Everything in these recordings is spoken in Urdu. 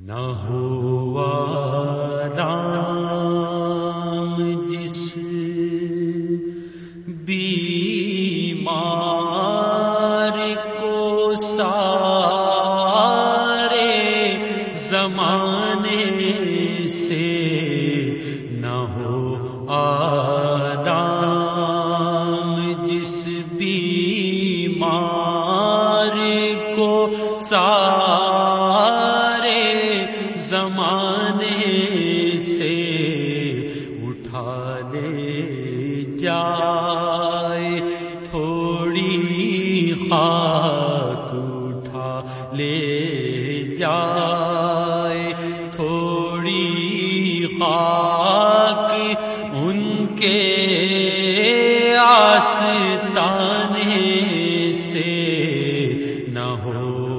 نہ ہوا رام جس بیمار کو سارے زمانے سے، نہ ہو آرام جس بیمار کو سارے زمانے سے اٹھا لے جائے، تھوڑی خاک اٹھا لے جائے، تھوڑی خاک ان کے آستانے سے، نہ ہو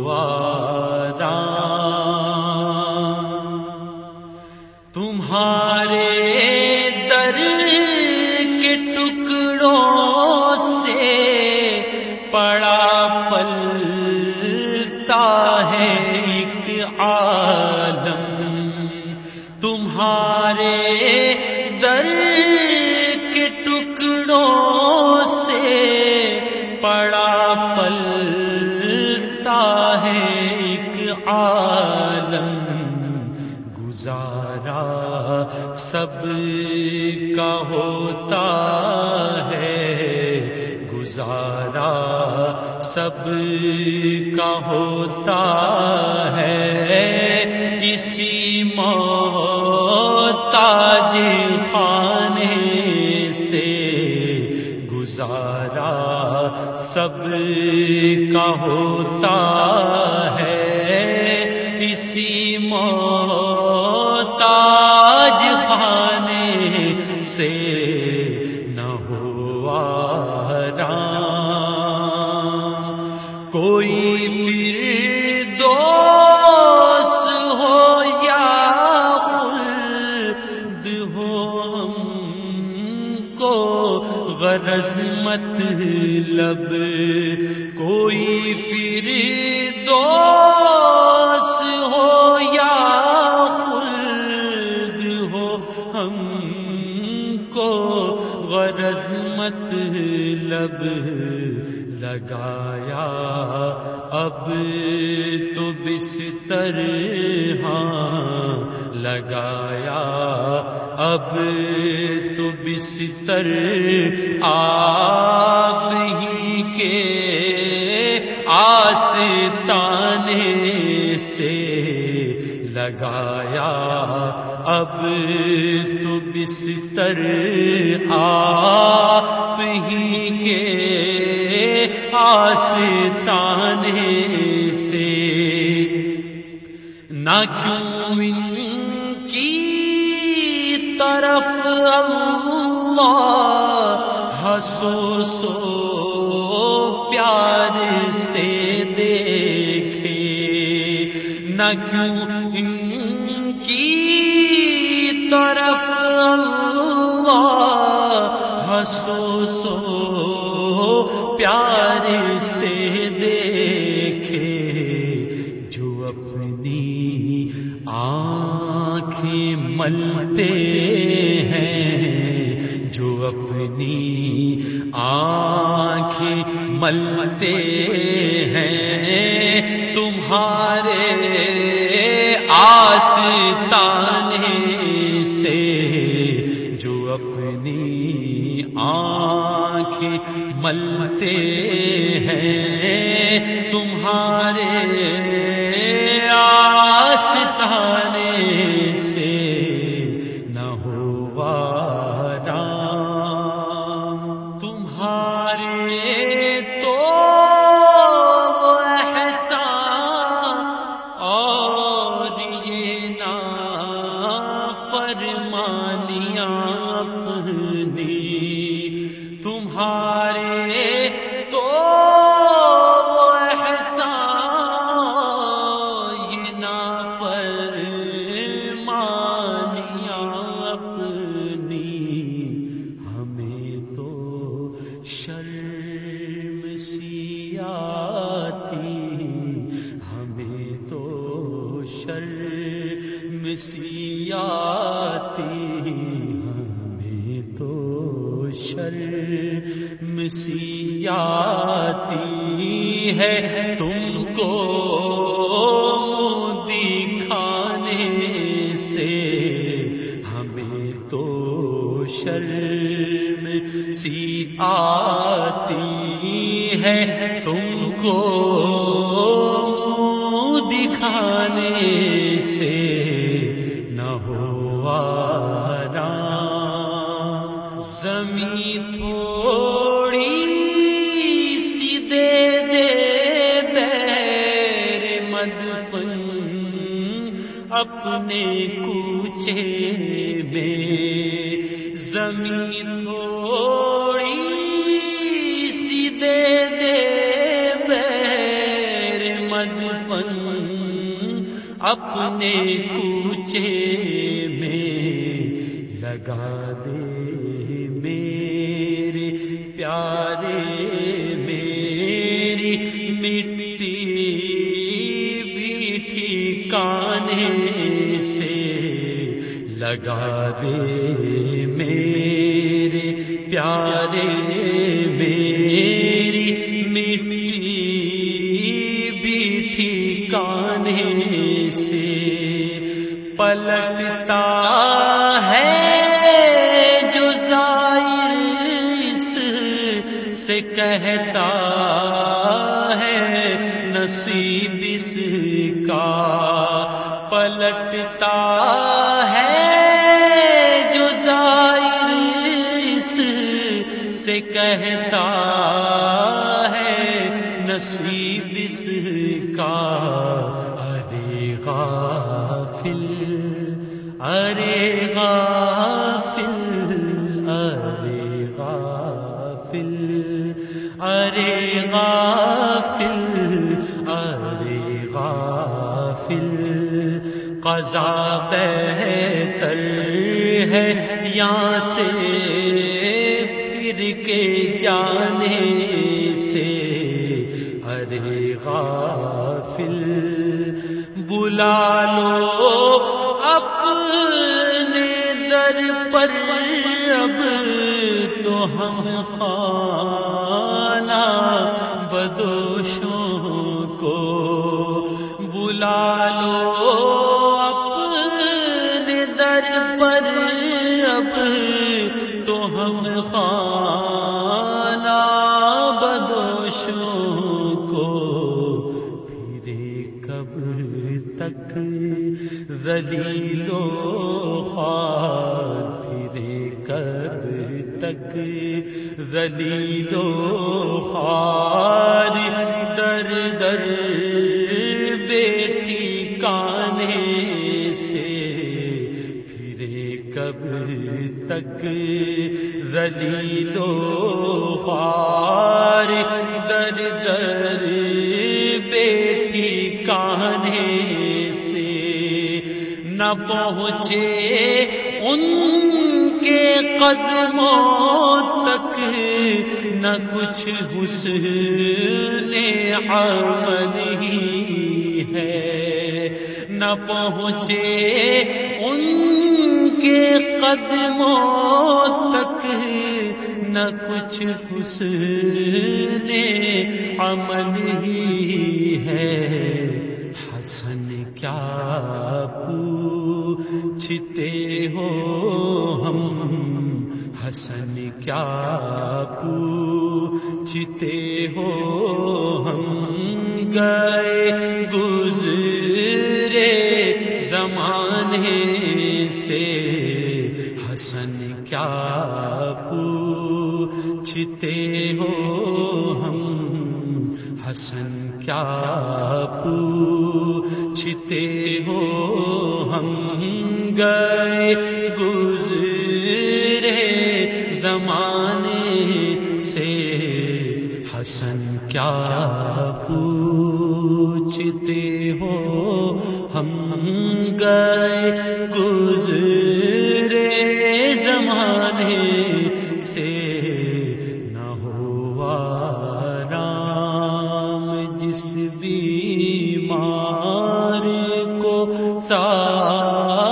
تمہارے در کے ٹکڑوں سے پڑا پلتا ہے ایک عالم، تمہارے در کے ٹکڑوں سے پڑا پلتا ہے ایک عالم، گزارا سب کا ہوتا ہے، گزارا سب کا ہوتا ہے، اسی محتاج خانے سے، گزارا سب کا ہوتا ہے، اسی محتاج خانے سے، نہ ہو آرام۔ کوئی فردوس ہو یا خلد ہو، ہم کو غرض مطلب، کوئی فردوس ہو یا خلد ہو، ہم کو غرض مطلب، لگایا اب تو بستر، ہاں لگایا اب تو بستر، آپ ہی کے آستانے سے، لگایا اب تو بستر، آپ ہی کے آستانے سے، نہ کیوں ان کی طرف اللہ حسو پیار سے دیکھے، نہ کیوں ان کی طرف اللہ حسو پیار سے دیکھے، جو اپنی آنکھیں ملتے ہیں، جو اپنی آنکھیں ملتے ہیں، تمہارے آستانے سے، جو اپنی آنکھیں ملتے ہیں، تمہارے آستانے سے، نہ ہو آرام۔ تمہارے تو احسان اور یہ نافرمانیاں اپنی، تمہارے تو احسان یہ نافرمانیاں اپنی، ہمیں تو شرم سی آتی، ہمیں تو شرم سی آتی ہمیں تو شرم سی آتی ہے تم کو دکھانے سے، ہمیں تو شرم سی آتی ہے تم کو دکھانے سے، نہ ہو آرام زمین تھوڑی سی دے دے بیر مدفن اپنے کوچے میں، زمین تھوڑی سی دے دے بیر مدفن اپنے کوچے میں، لگا دے میرے پیارے میری مٹی بھی ٹھکانے سے، لگا دے میرے پیارے میری مٹی بھی ٹھکانے سے، پلٹتا ہے جو زائر اس سے کہتا ہے نصیب اس کا، پلٹتا ہے جو زائر اس سے کہتا ہے نصیب اس کا، ارے غافل ارے غافل ارے غافل ارے غافل ارے غافل، قضا بہتر ہے یہاں سے پھر کے جانے سے، ارے غافل بلا لو اپنے در پر اب تو ہم خانہ بدوشوں کو، بلا لو اپنے در پر اب تو ہم خانہ بدوشوں کو، پھرے کب تک ذلیل و خوار، پھرے کب تک ذلیل و خوار، در در بے ٹھکانے سے، پھرے کب تک ذلیل و خوار، در در بے ٹھکانے سے، نہ پہنچے ان کے قدموں تک نہ کچھ حسن عمل ہی ہے، نہ پہنچے ان کے قدموں تک نہ کچھ حسن عمل ہی ہے، حسن کیا پوچھتے ہو ہم، حسن کیا پوچھتے ہو ہم، گئے گزرے زمانے سے، حسن کیا پوچھتے ہو ہم، حسن کیا پوچھتے ہو ہم، گئے گزرے زمانے سے، حسن کیا پوچھتے ہو ہم، گئے گزرے زمانے سے، نہ ہو آرام جس بیمار کو سا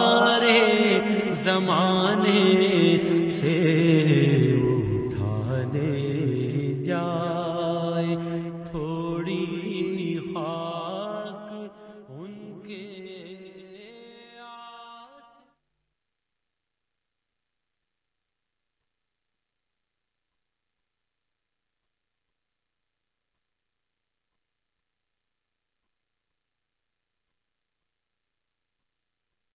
زمانے سے